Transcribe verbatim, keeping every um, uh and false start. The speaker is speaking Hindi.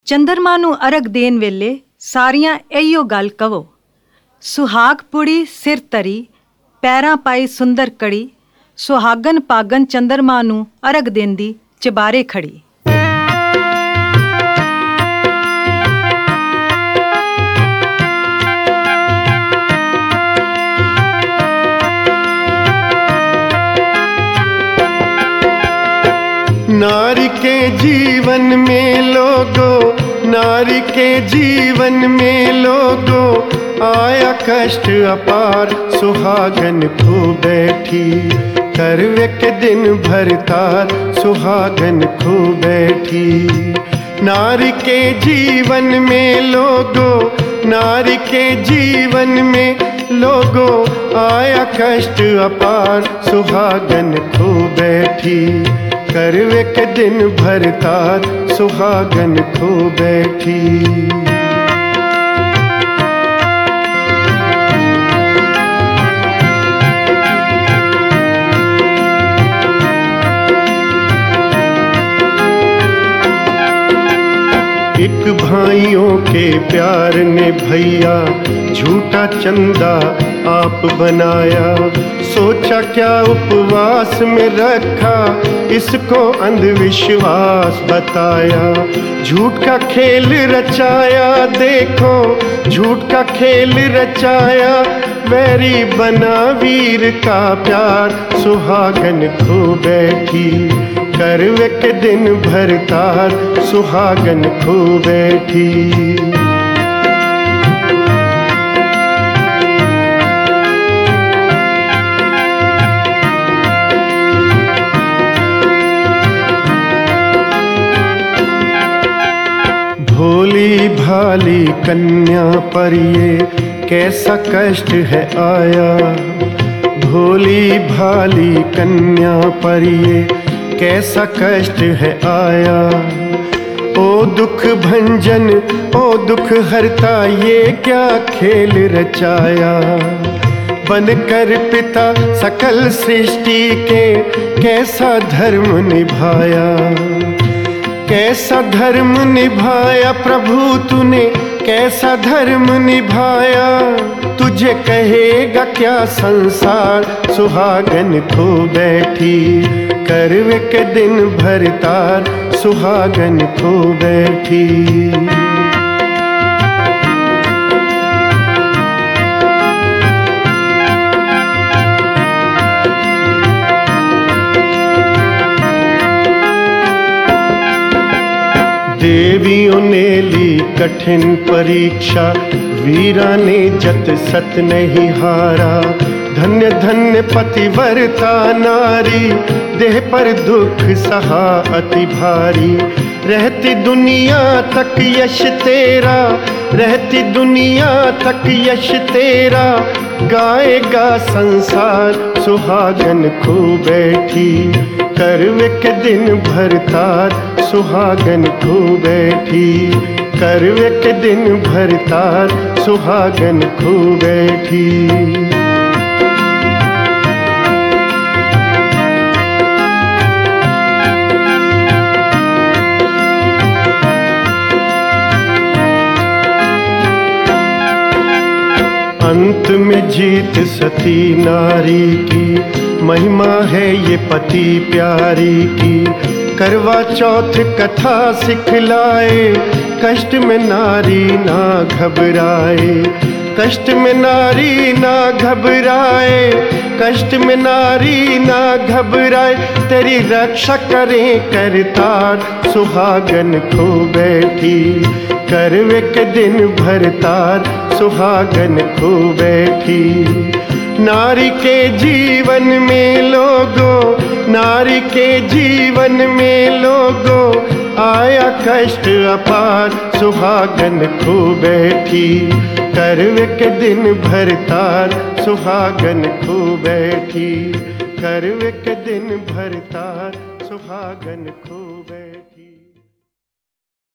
ਚੰਦਰਮਾ ਨੂੰ ਅਰਗ ਦੇਣ ਵੇਲੇ ਸਾਰੀਆਂ ਇਹੀਓ ਗੱਲ ਕਹੋ। ਸੁਹਾਗ ਪੁੜੀ ਸਿਰ ਤਰੀ, ਪੈਰਾਂ ਪਾਈ ਸੁੰਦਰ ਕੜੀ, ਸੁਹਾਗਨ ਪਾਗਨ ਚੰਦਰਮਾ ਨੂੰ ਅਰਗ ਦੇਂਦੀ ਚਬਾਰੇ ਖੜੀ। नारी के जीवन में लोगो, नारी के जीवन में लोगो, आया कष्ट अपार, सुहागन खो बैठी करवे के दिन भर तार, सुहागन खो बैठी। नारी के जीवन में लोगो, नारी के जीवन में लोगो, आया कष्ट अपार, सुहागन खो बैठी करवे के दिन भर तार, सुहागन खो बैठी। एक भाइयों के प्यार ने भैया झूठा चंदा आप बनाया, सोचा क्या उपवास में रखा, इसको अंधविश्वास बताया। झूठ का खेल रचाया, देखो झूठ का खेल रचाया, वैरी बना वीर का प्यार, सुहागन खो बैठी करवे के दिन भर तार, सुहागन खो बैठी। भोली भाली कन्या पर ये कैसा कष्ट है आया, भोली भाली कन्या पर ये कैसा कष्ट है आया। ओ दुख भंजन ओ दुख हरता, ये क्या खेल रचाया, बनकर पिता सकल सृष्टि के कैसा धर्म निभाया, कैसा धर्म निभाया प्रभु तूने, कैसा धर्म निभाया, तुझे कहेगा क्या संसार, सुहागन खो बैठी करवे के दिन भर तार, सुहागन खो बैठी। देवियों ने ली कठिन परीक्षा, वीरा ने जत सत नहीं हारा, धन्य धन्य पतिव्रता नारी, देह पर दुख सहा अति भारी। रहती दुनिया तक यश तेरा, रहती दुनिया तक यश तेरा, गाएगा संसार, सुहागन खो बैठी करवे के दिन भर तार, सुहागन खो बैठी करवे के दिन भर तार, सुहागन खो बैठी। अंत में जीत सती नारी की, महिमा है ये पति प्यारी की। करवा चौथ कथा सिखलाए, कष्ट में नारी ना घबराए, कष्ट में नारी ना घबराए, कष्ट में नारी ना घबराए, तेरी रक्षा करें करतार, सुहागन खो बैठी करवे के दिन भर तार, सुहागन खो बैठी। नारी के जीवन में लोगो, नारी के जीवन में लोगो, आया कष्ट अपार, सुहागन खो बैठी करवे के दिन भर तार, सुहागन खो बैठी करवे के दिन भर तार, सुहागन खो